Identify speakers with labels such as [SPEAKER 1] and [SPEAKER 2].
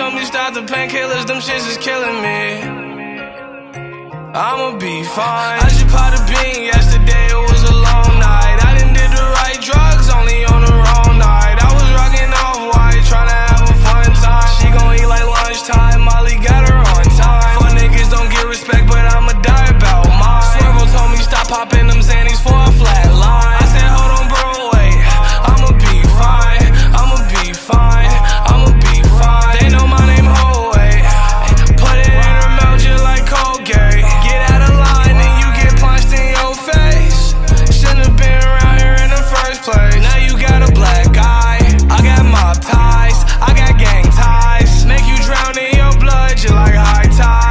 [SPEAKER 1] told me stop the painkillers, them shits is killing me. I'ma be fine. I just popped